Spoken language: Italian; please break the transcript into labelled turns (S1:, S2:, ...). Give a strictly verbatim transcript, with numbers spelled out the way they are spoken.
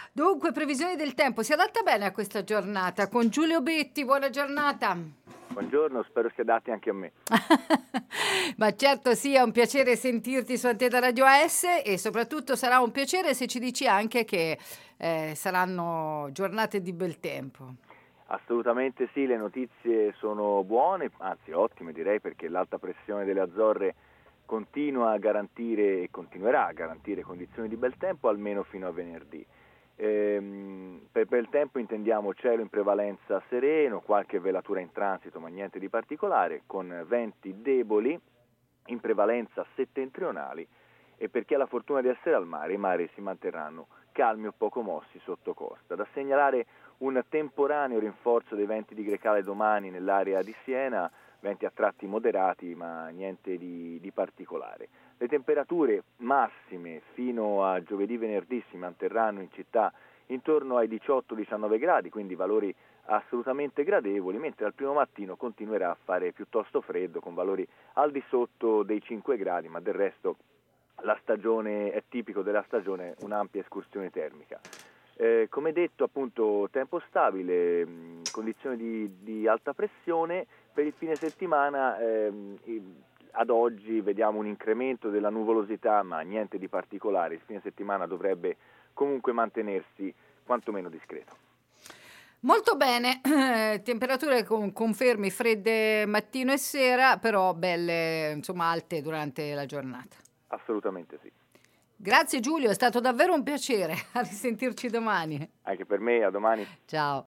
S1: Dunque, previsioni del tempo, si adatta bene a questa giornata. Con Giulio Betti, buona giornata.
S2: Buongiorno, spero sia adatti anche a me.
S1: Ma certo sì, è un piacere sentirti su Antena Radio A S e soprattutto sarà un piacere se ci dici anche che eh, saranno giornate di bel tempo.
S2: Assolutamente sì, le notizie sono buone, anzi ottime direi, perché l'alta pressione delle Azzorre continua a garantire e continuerà a garantire condizioni di bel tempo almeno fino a venerdì. Ehm, per bel tempo intendiamo cielo in prevalenza sereno, qualche velatura in transito ma niente di particolare, con venti deboli in prevalenza settentrionali, e per chi ha la fortuna di essere al mare, i mari si manterranno calmi o poco mossi sotto costa. Da segnalare un temporaneo rinforzo dei venti di Grecale domani nell'area di Siena, venti a tratti moderati ma niente di, di particolare. Le temperature massime fino a giovedì-venerdì si manterranno in città intorno ai diciotto diciannove gradi, quindi valori assolutamente gradevoli, mentre al primo mattino continuerà a fare piuttosto freddo con valori al di sotto dei cinque gradi, ma del resto la stagione è tipico della stagione, un'ampia escursione termica. Eh, come detto, appunto, tempo stabile, mh, condizioni di, di alta pressione. Per il fine settimana ehm, ad oggi vediamo un incremento della nuvolosità, ma niente di particolare. Il fine settimana dovrebbe comunque mantenersi quantomeno discreto.
S1: Molto bene, temperature con confermi fredde mattino e sera, però belle, insomma, alte durante la giornata.
S2: Assolutamente sì.
S1: Grazie Giulio, è stato davvero un piacere. A risentirci domani.
S2: Anche per me, a domani.
S1: Ciao.